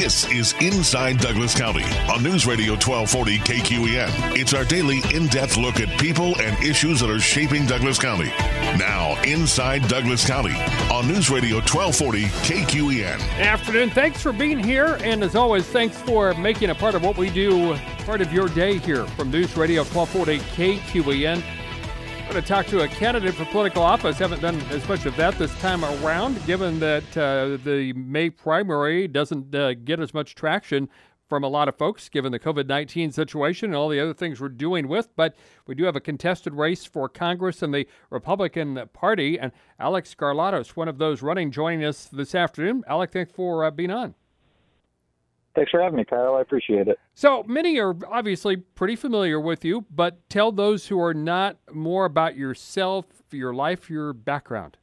This is Inside Douglas County on News Radio 1240 KQEN. It's our daily in-depth look at people and issues that are shaping Douglas County. Now, Inside Douglas County on News Radio 1240 KQEN. Afternoon. Thanks for being here. And as always, thanks for making a part of what we do, part of your day here from News Radio 1240 KQEN. I'm going to talk to a candidate for political office. Haven't done as much of that this time around, given that the May primary doesn't get as much traction from a lot of folks, given the COVID-19 situation and all the other things we're dealing with. But we do have a contested race for Congress in the Republican Party, and Alex Skarlatos, one of those running, joining us this afternoon. Alex, thanks for being on. Thanks for having me, Kyle. I appreciate it. So many are obviously pretty familiar with you, but tell those who are not more about yourself, your life, your background.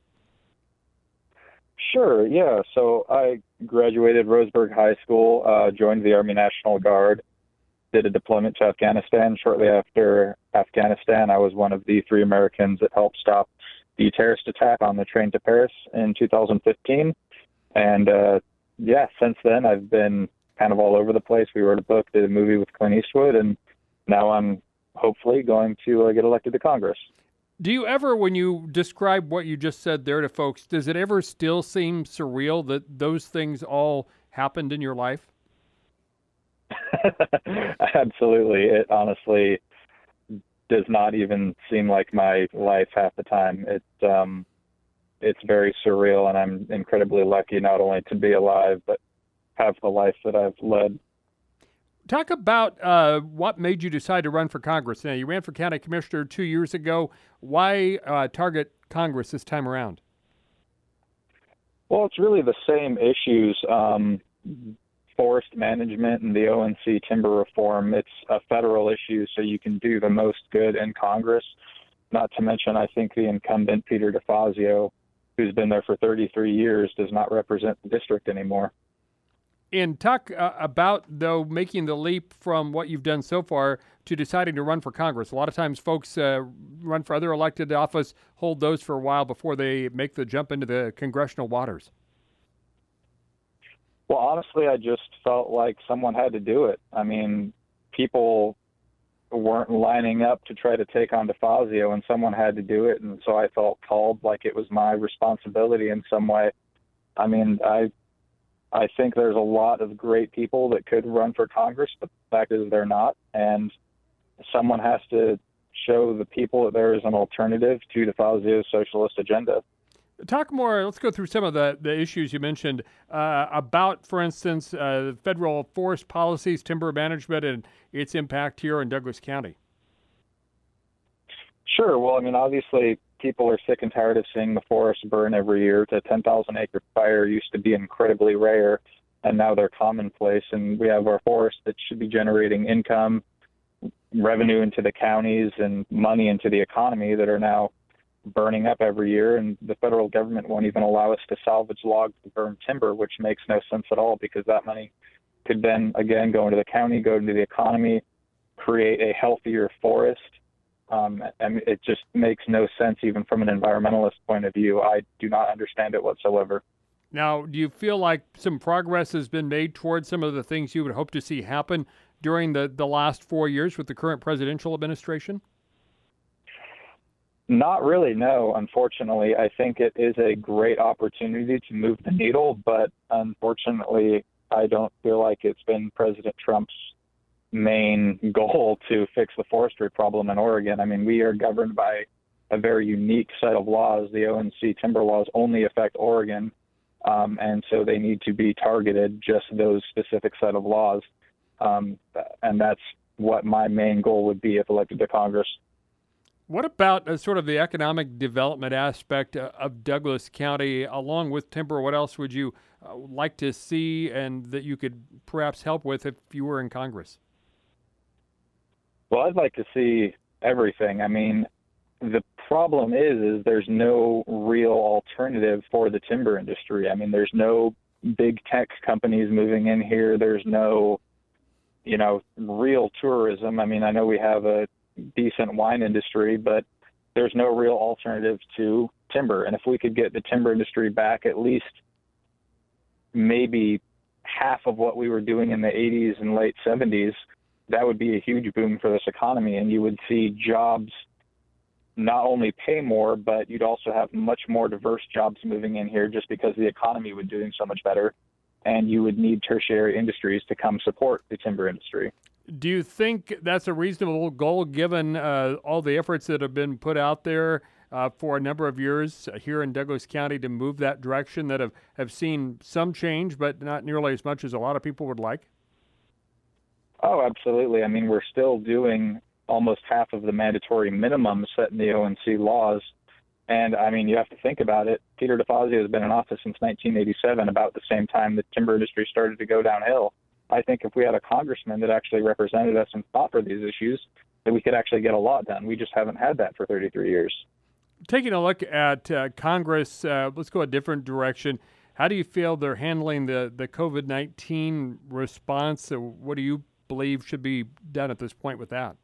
Sure, yeah. So I graduated Roseburg High School, joined the Army National Guard, did a deployment to Afghanistan. Shortly after Afghanistan, I was one of the 3 Americans that helped stop the terrorist attack on the train to Paris in 2015. And since then I've been kind of all over the place. We wrote a book, did a movie with Clint Eastwood, and now I'm hopefully going to get elected to Congress. Do you ever, when you describe what you just said there to folks, does it ever still seem surreal that those things all happened in your life? Absolutely. It honestly does not even seem like my life half the time. It's very surreal, and I'm incredibly lucky not only to be alive, but have the life that I've led. Talk about what made you decide to run for Congress. Now, you ran for county commissioner 2 years ago. Why target Congress this time around? Well, it's really the same issues. Forest management and the ONC timber reform. It's a federal issue, so you can do the most good in Congress. Not to mention, I think the incumbent, Peter DeFazio, who's been there for 33 years, does not represent the district anymore. And talk about, though, making the leap from what you've done so far to deciding to run for Congress. A lot of times folks run for other elected office, hold those for a while before they make the jump into the congressional waters. Well, honestly, I just felt like someone had to do it. I mean, people weren't lining up to try to take on DeFazio, and someone had to do it. And so I felt called, like it was my responsibility in some way. I mean, I think there's a lot of great people that could run for Congress, but the fact is they're not. And someone has to show the people that there is an alternative to DeFazio's socialist agenda. Talk more, let's go through some of the issues you mentioned about, for instance, federal forest policies, timber management, and its impact here in Douglas County. Sure. Well, I mean, obviously, people are sick and tired of seeing the forest burn every year. The 10,000-acre fire used to be incredibly rare, and now they're commonplace. And we have our forests that should be generating income, revenue into the counties, and money into the economy that are now burning up every year. And the federal government won't even allow us to salvage logs to burn timber, which makes no sense at all, because that money could then, again, go into the county, go into the economy, create a healthier forest. And it just makes no sense, even from an environmentalist point of view. I do not understand it whatsoever. Now, do you feel like some progress has been made towards some of the things you would hope to see happen during the last 4 years with the current presidential administration? Not really, no. Unfortunately, I think it is a great opportunity to move the needle, but unfortunately, I don't feel like it's been President Trump's main goal to fix the forestry problem in Oregon. I mean, we are governed by a very unique set of laws. The ONC timber laws only affect Oregon, and so they need to be targeted, just those specific set of laws. And that's what my main goal would be if elected to Congress. What about sort of the economic development aspect of Douglas County, along with timber? What else would you like to see and that you could perhaps help with if you were in Congress? Well, I'd like to see everything. I mean, the problem is there's no real alternative for the timber industry. I mean, there's no big tech companies moving in here. There's no, real tourism. I mean, I know we have a decent wine industry, but there's no real alternative to timber. And if we could get the timber industry back at least maybe half of what we were doing in the 80s and late 70s, that would be a huge boom for this economy. And you would see jobs not only pay more, but you'd also have much more diverse jobs moving in here just because the economy would be doing so much better. And you would need tertiary industries to come support the timber industry. Do you think that's a reasonable goal given all the efforts that have been put out there for a number of years here in Douglas County to move that direction that have seen some change, but not nearly as much as a lot of people would like? Oh, absolutely. I mean, we're still doing almost half of the mandatory minimums set in the ONC laws. And, I mean, you have to think about it. Peter DeFazio has been in office since 1987, about the same time the timber industry started to go downhill. I think if we had a congressman that actually represented us and fought for these issues, that we could actually get a lot done. We just haven't had that for 33 years. Taking a look at Congress, let's go a different direction. How do you feel they're handling the COVID-19 response? What do you believe should be done at this point with that?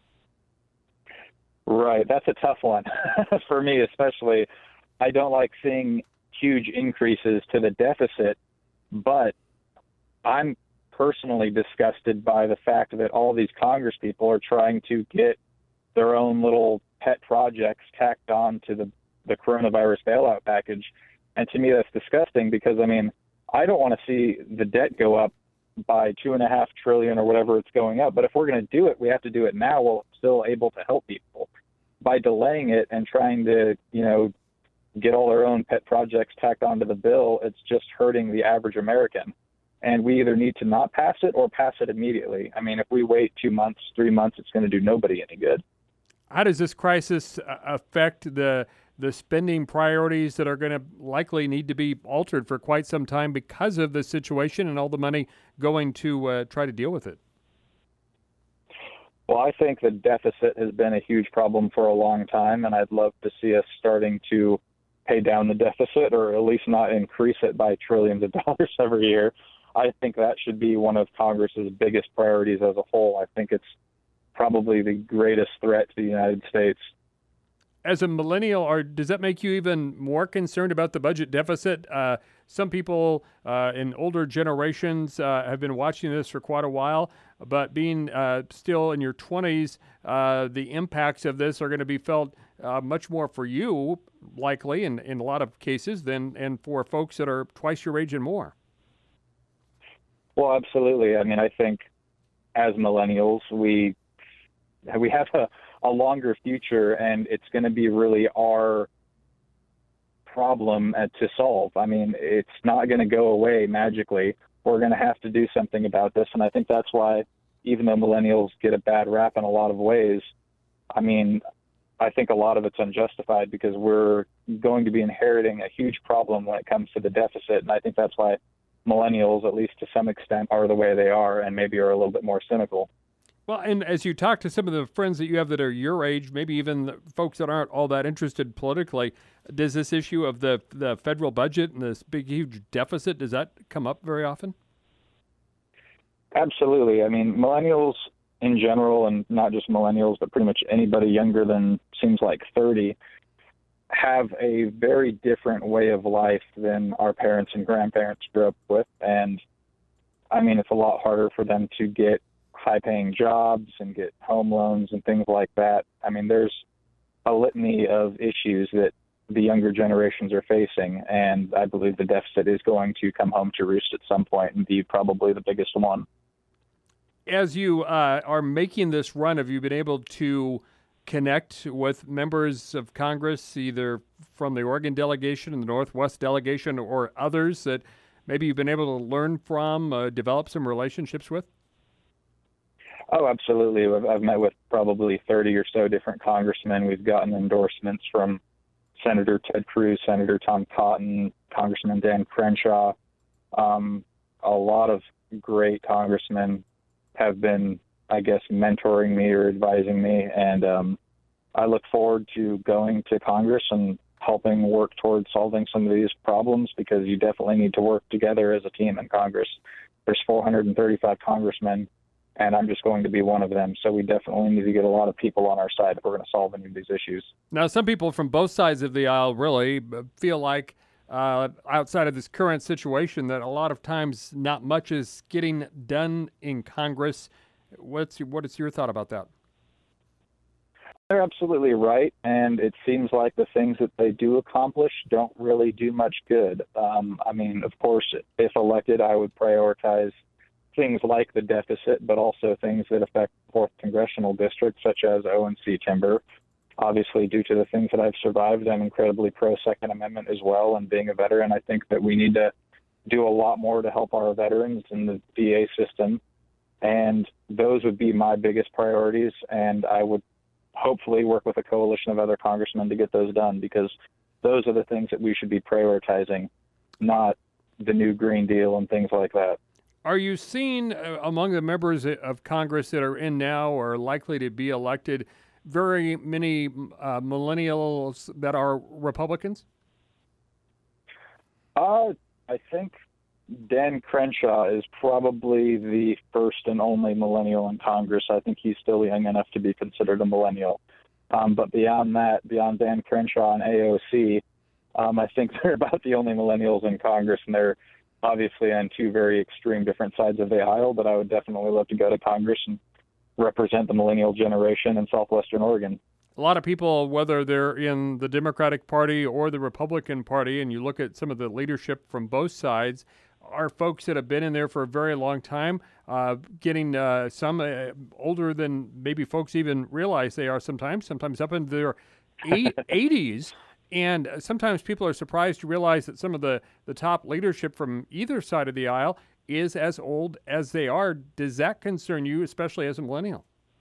Right. That's a tough one for me, especially. I don't like seeing huge increases to the deficit, but I'm personally disgusted by the fact that all these Congress people are trying to get their own little pet projects tacked on to the coronavirus bailout package. And to me, that's disgusting because, I mean, I don't want to see the debt go up by $2.5 trillion or whatever it's going up. But if we're going to do it, we have to do it now while still able to help people. By delaying it and trying to, get all their own pet projects tacked onto the bill, it's just hurting the average American. And we either need to not pass it or pass it immediately. I mean, if we wait 2 months, 3 months, it's going to do nobody any good. How does this crisis affect the spending priorities that are going to likely need to be altered for quite some time because of the situation and all the money going to try to deal with it? Well, I think the deficit has been a huge problem for a long time, and I'd love to see us starting to pay down the deficit or at least not increase it by trillions of dollars every year. I think that should be one of Congress's biggest priorities as a whole. I think it's probably the greatest threat to the United States. As a millennial, does that make you even more concerned about the budget deficit? Some people in older generations have been watching this for quite a while, but being still in your 20s, the impacts of this are going to be felt much more for you, likely, in a lot of cases, and for folks that are twice your age and more. Well, absolutely. I mean, I think as millennials, we have a longer future, and it's going to be really our problem to solve. I mean, it's not going to go away magically. We're going to have to do something about this, and I think that's why, even though millennials get a bad rap in a lot of ways, I mean, I think a lot of it's unjustified because we're going to be inheriting a huge problem when it comes to the deficit, and I think that's why millennials, at least to some extent, are the way they are and maybe are a little bit more cynical. Well, and as you talk to some of the friends that you have that are your age, maybe even the folks that aren't all that interested politically, does this issue of the federal budget and this big, huge deficit, does that come up very often? Absolutely. I mean, millennials in general, and not just millennials, but pretty much anybody younger than seems like 30, have a very different way of life than our parents and grandparents grew up with. And I mean, it's a lot harder for them to get high-paying jobs and get home loans and things like that. I mean, there's a litany of issues that the younger generations are facing, and I believe the deficit is going to come home to roost at some point and be probably the biggest one. As you are making this run, have you been able to connect with members of Congress, either from the Oregon delegation and the Northwest delegation or others that maybe you've been able to learn from, develop some relationships with? Oh, absolutely. I've met with probably 30 or so different congressmen. We've gotten endorsements from Senator Ted Cruz, Senator Tom Cotton, Congressman Dan Crenshaw. A lot of great congressmen have been, I guess, mentoring me or advising me. And I look forward to going to Congress and helping work towards solving some of these problems, because you definitely need to work together as a team in Congress. There's 435 congressmen, and I'm just going to be one of them. So we definitely need to get a lot of people on our side if we're going to solve any of these issues. Now, some people from both sides of the aisle really feel like outside of this current situation that a lot of times not much is getting done in Congress. What is your thought about that? They're absolutely right, and it seems like the things that they do accomplish don't really do much good. I mean, of course, if elected, I would prioritize things like the deficit, but also things that affect the 4th Congressional District, such as O&C timber. Obviously, due to the things that I've survived, I'm incredibly pro-Second Amendment as well, and being a veteran, I think that we need to do a lot more to help our veterans in the VA system, and those would be my biggest priorities, and I would hopefully work with a coalition of other congressmen to get those done, because those are the things that we should be prioritizing, not the new Green Deal and things like that. Are you seeing among the members of Congress that are in now or likely to be elected very many millennials that are Republicans? I think Dan Crenshaw is probably the first and only millennial in Congress. I think he's still young enough to be considered a millennial. But beyond that, beyond Dan Crenshaw and AOC, I think they're about the only millennials in Congress, and they're obviously on two very extreme different sides of the aisle, but I would definitely love to go to Congress and represent the millennial generation in Southwestern Oregon. A lot of people, whether they're in the Democratic Party or the Republican Party, and you look at some of the leadership from both sides, are folks that have been in there for a very long time, getting some older than maybe folks even realize they are sometimes up into their 80s. And sometimes people are surprised to realize that some of the top leadership from either side of the aisle is as old as they are. Does that concern you, especially as a millennial?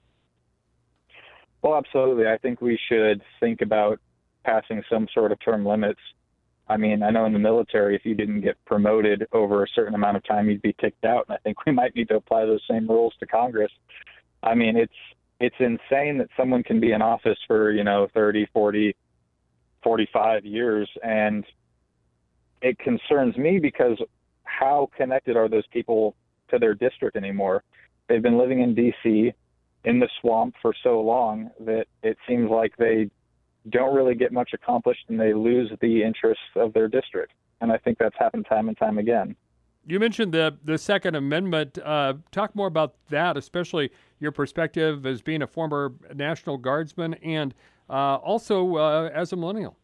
Well, absolutely. I think we should think about passing some sort of term limits. I mean, I know in the military, if you didn't get promoted over a certain amount of time, you'd be kicked out. And I think we might need to apply those same rules to Congress. I mean, it's insane that someone can be in office for, 30, 40, 45 years. And it concerns me because how connected are those people to their district anymore? They've been living in D.C. in the swamp for so long that it seems like they don't really get much accomplished and they lose the interests of their district. And I think that's happened time and time again. You mentioned the Second Amendment. Talk more about that, especially your perspective as being a former National Guardsman and also as a millennial.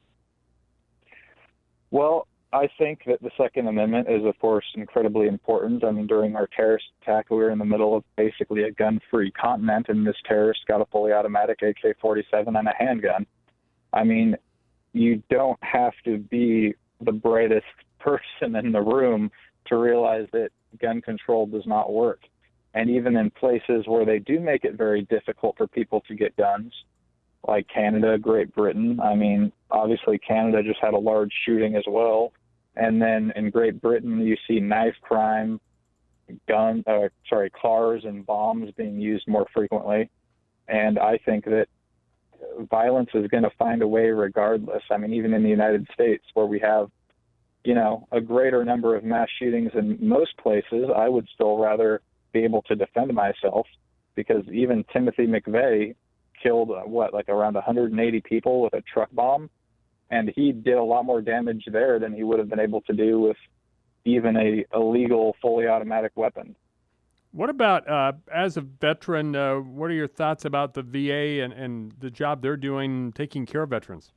Well, I think that the Second Amendment is, of course, incredibly important. I mean, during our terrorist attack, we were in the middle of basically a gun-free continent, and this terrorist got a fully automatic AK-47 and a handgun. I mean, you don't have to be the brightest person in the room to realize that gun control does not work. And even in places where they do make it very difficult for people to get guns, like Canada, Great Britain, I mean, obviously Canada just had a large shooting as well. And then in Great Britain, you see knife crime, cars and bombs being used more frequently. And I think that violence is going to find a way regardless. I mean, even in the United States, where we have, a greater number of mass shootings in most places, I would still rather be able to defend myself, because even Timothy McVeigh killed, around 180 people with a truck bomb. And he did a lot more damage there than he would have been able to do with even a illegal, fully automatic weapon. What about, as a veteran, what are your thoughts about the VA and the job they're doing taking care of veterans?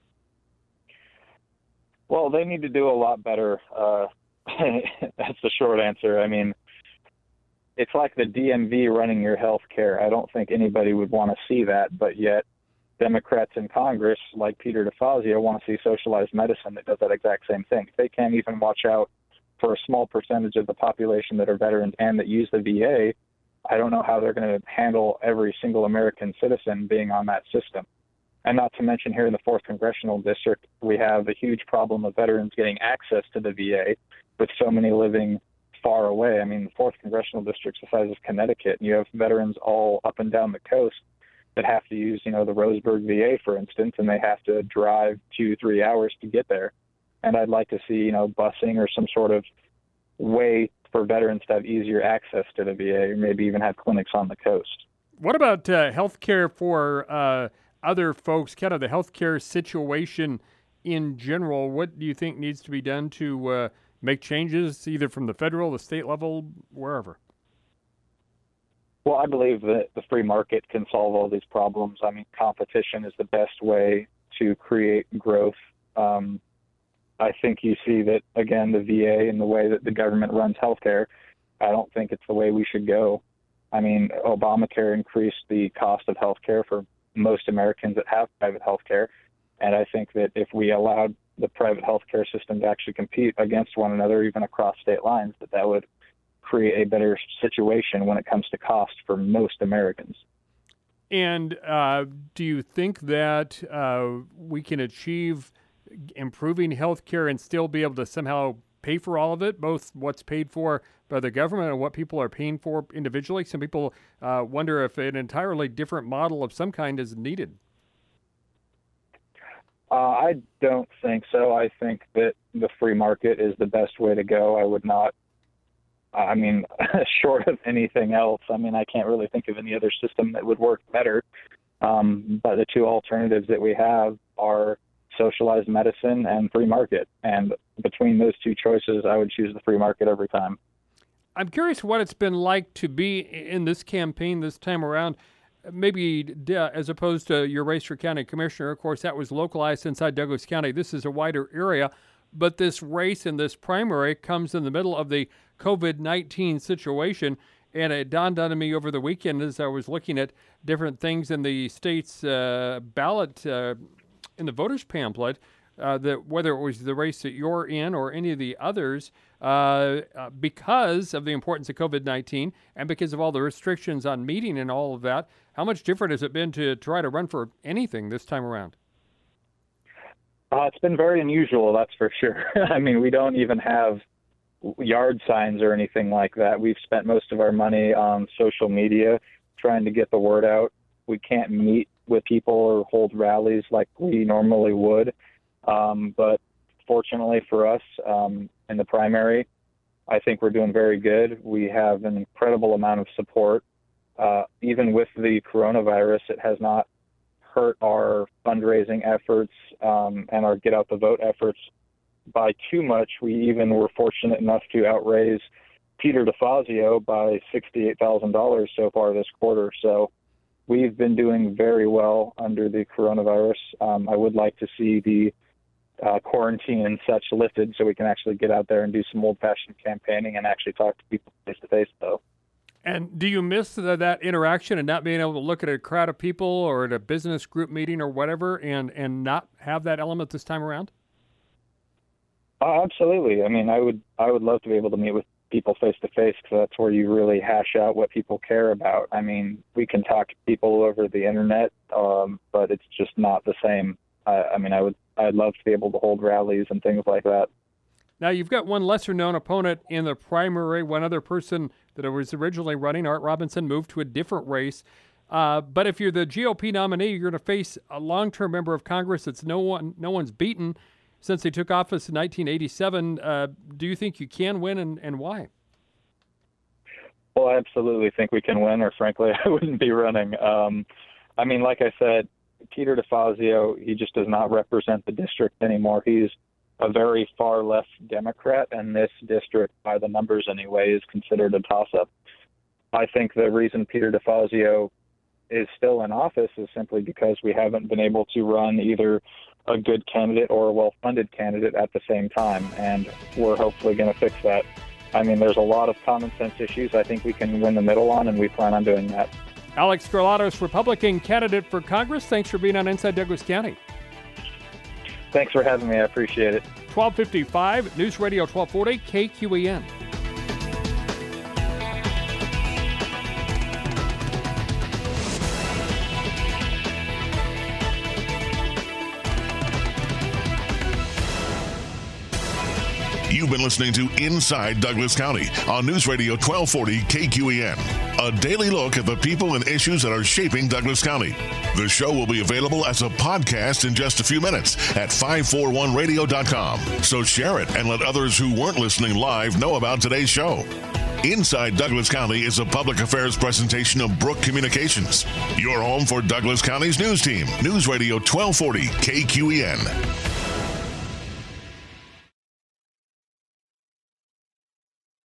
Well, they need to do a lot better. That's the short answer. I mean, it's like the DMV running your health care. I don't think anybody would want to see that, but yet Democrats in Congress, like Peter DeFazio, want to see socialized medicine that does that exact same thing. If they can't even watch out for a small percentage of the population that are veterans and that use the VA, I don't know how they're going to handle every single American citizen being on that system. And not to mention here in the 4th Congressional District, we have a huge problem of veterans getting access to the VA with so many living far away. I mean, the 4th Congressional District's the size of Connecticut, and you have veterans all up and down the coast that have to use, the Roseburg VA, for instance, and they have to drive 2-3 hours to get there. And I'd like to see, busing or some sort of way for veterans to have easier access to the VA, or maybe even have clinics on the coast. What about health care for other folks, kind of the health care situation in general, what do you think needs to be done to make changes, either from the federal, the state level, wherever? Well, I believe that the free market can solve all these problems. I mean, competition is the best way to create growth. I think you see that, again, the VA and the way that the government runs healthcare, I don't think it's the way we should go. I mean, Obamacare increased the cost of healthcare for most Americans that have private healthcare. And I think that if we allowed the private healthcare system to actually compete against one another, even across state lines, that would create a better situation when it comes to cost for most Americans. And do you think that we can achieve improving healthcare and still be able to somehow pay for all of it, both what's paid for by the government and what people are paying for individually? Some people wonder if an entirely different model of some kind is needed. I don't think so. I think that the free market is the best way to go. I would not, short of anything else, I can't really think of any other system that would work better. But the two alternatives that we have are socialized medicine and free market. And between those two choices, I would choose the free market every time. I'm curious what it's been like to be in this campaign this time around, maybe as opposed to your race for county commissioner. Of course, that was localized inside Douglas County. This is a wider area, but this race and this primary comes in the middle of the COVID-19 situation. And it dawned on me over the weekend as I was looking at different things in the state's ballot in the voters' pamphlet, that whether it was the race that you're in or any of the others, because of the importance of COVID-19 and because of all the restrictions on meeting and all of that, how much different has it been to try to run for anything this time around? It's been very unusual, that's for sure. We don't even have yard signs or anything like that. We've spent most of our money on social media trying to get the word out. We can't meet with people or hold rallies like we normally would. But fortunately for us, in the primary, I think we're doing very good. We have an incredible amount of support. Even with the coronavirus, it has not hurt our fundraising efforts and our get out the vote efforts by too much. We even were fortunate enough to outraise Peter DeFazio by $68,000 so far this quarter. So we've been doing very well under the coronavirus. I would like to see the quarantine and such lifted so we can actually get out there and do some old-fashioned campaigning and actually talk to people face-to-face, though. And do you miss that interaction and not being able to look at a crowd of people or at a business group meeting or whatever and not have that element this time around? Absolutely. I would love to be able to meet with people face-to-face because that's where you really hash out what people care about. We can talk to people over the internet, but it's just not the same. I'd love to be able to hold rallies and things like that. Now, you've got one lesser-known opponent in the primary. One other person that was originally running, Art Robinson, moved to a different race. But if you're the GOP nominee, you're going to face a long-term member of Congress that's no one's beaten since he took office in 1987. Do you think you can win, and why? Well, I absolutely think we can win, or frankly, I wouldn't be running. Like I said, Peter DeFazio, he just does not represent the district anymore. He's a very far left Democrat, and this district, by the numbers anyway, is considered a toss-up. I think the reason Peter DeFazio is still in office is simply because we haven't been able to run either a good candidate or a well-funded candidate at the same time, and we're hopefully going to fix that. There's a lot of common sense issues I think we can win the middle on, and we plan on doing that. Alex Scarlatos, Republican candidate for Congress. Thanks for being on Inside Douglas County. Thanks for having me. I appreciate it. 1255, News Radio 1240, KQEN. You've been listening to Inside Douglas County on News Radio 1240 KQEN. A daily look at the people and issues that are shaping Douglas County. The show will be available as a podcast in just a few minutes at 541radio.com. So share it and let others who weren't listening live know about today's show. Inside Douglas County is a public affairs presentation of Brook Communications. Your home for Douglas County's news team. News Radio 1240 KQEN.